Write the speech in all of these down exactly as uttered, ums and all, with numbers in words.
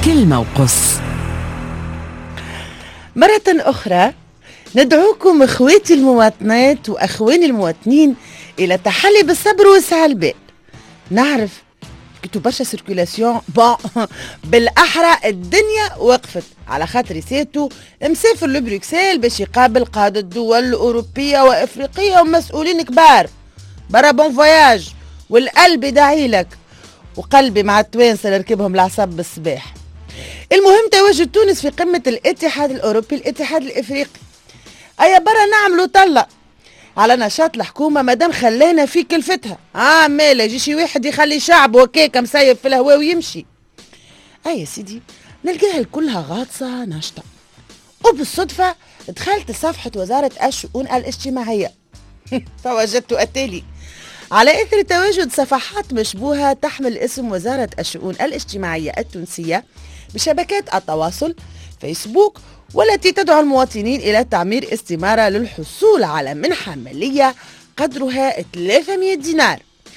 كلمة وقص. مرة أخرى ندعوكم إخواتي المواطنات وأخواني المواطنين إلى التحلي بالصبر وسع البال. نعرف كنتو برشا سيركولاسيون بون بالأحرى الدنيا وقفت على خاطر سيتو مسافر لبروكسل باش يقابل قادة الدول الأوروبية وإفريقية ومسؤولين كبار. برا بون فواياج والقلب يدعي لك، وقلبي مع التوانسة اللي ركبهم العصب بالصباح. المهم تواجد تونس في قمة الاتحاد الأوروبي الاتحاد الإفريقي. أيا برا نعملوا طلة على نشاط الحكومة مادام خلانا في كلفتها. آه مالا يجي شي واحد يخلي شعب وكيكا مسيب في الهواء ويمشي. أي يا سيدي نلقاها الكلها غاطسة ناشطة. وبالصدفة دخلت صفحة وزارة الشؤون الاجتماعية فوجدت التالي: على إثر تواجد صفحات مشبوهة تحمل اسم وزارة الشؤون الاجتماعية التونسية بشبكات التواصل فيسبوك، والتي تدعو المواطنين إلى تعمير استمارة للحصول على منحة مالية قدرها ثلاثمئة دينار.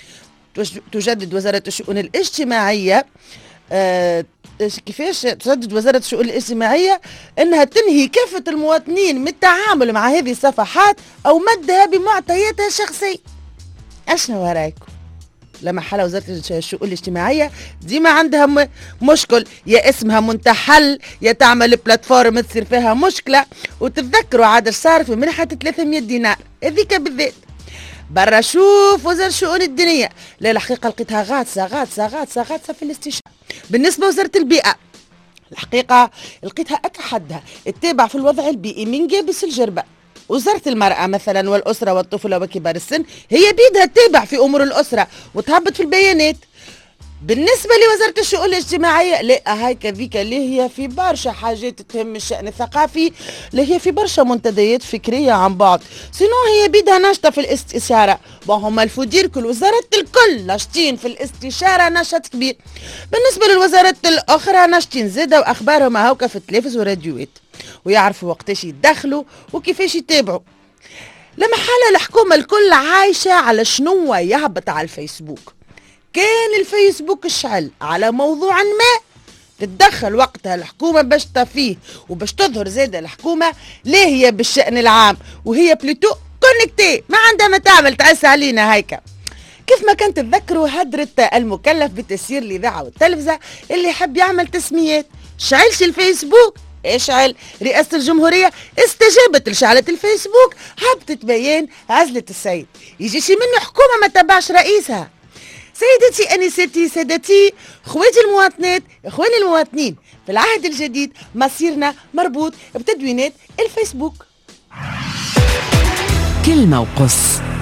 تجدد وزارة الشؤون الاجتماعية آه كيفاش تجدد وزارة الشؤون الاجتماعية أنها تنهي كافة المواطنين من التعامل مع هذه الصفحات أو مدها بمعطياتها الشخصية. أشنو ورايكم؟ لما حل وزارة الشؤون الاجتماعية ديما عندها م... مشكل، يا اسمها منتحل يا تعمل بلاتفورم تصير فيها مشكلة. وتتذكروا عاد صار في منحة ثلاثمئة دينار هذيك بالذات. برا شوف وزارة الشؤون الدينية، لا الحقيقة لقيتها غاطسة غاطسة غاطسة غاطسة في الاستشارة. بالنسبة وزارة البيئة الحقيقة لقيتها أكا حدها التابع في الوضع البيئي من جابس الجربة. وزارة المرأة مثلا والأسرة والطفولة وكبار السن هي بيدها تتابع في أمور الأسرة وتهبط في البيانات. بالنسبة لوزارة الشؤون الاجتماعية لا هاي كذيك اللي هي في برشا حاجات تهم الشأن الثقافي، اللي هي في برشا منتديات فكرية عن بعض. سينو هي بيدها ناشطة في الاستشارة. وهم الفدير كل وزارات الكل ناشطين في الاستشارة نشاط كبير. بالنسبة للوزارات الأخرى ناشطين زادة وأخبارهم هاوكا في التلفز والراديوات، ويعرفوا وقتاش يدخلوا وكيفاش يتابعوا. لما حالة الحكومة الكل عايشة على شنو يهبط على الفيسبوك. كان الفيسبوك شعل على موضوع ما تتدخل وقتها الحكومة باش تفيه وباش تظهر زادة الحكومة لا هي بالشأن العام وهي بلوتو كونكتي ما عندها ما تعمل تعس علينا هيك. كيف ما كنت تذكروا هدرة المكلف بتسيير الإذاعة والتلفزة اللي يحب يعمل تسميات. شعلش الفيسبوك اشعل. رئاسة الجمهورية استجابت لشعلة الفيسبوك، هبطت بيان عزلة السيد. يجيش منه حكومة ما تبعش رئيسها. سيدتي أنستي سادتي خواتي المواطنات إخواني المواطنين، في العهد الجديد مصيرنا مربوط بتدوينات الفيسبوك. كلمة وقص.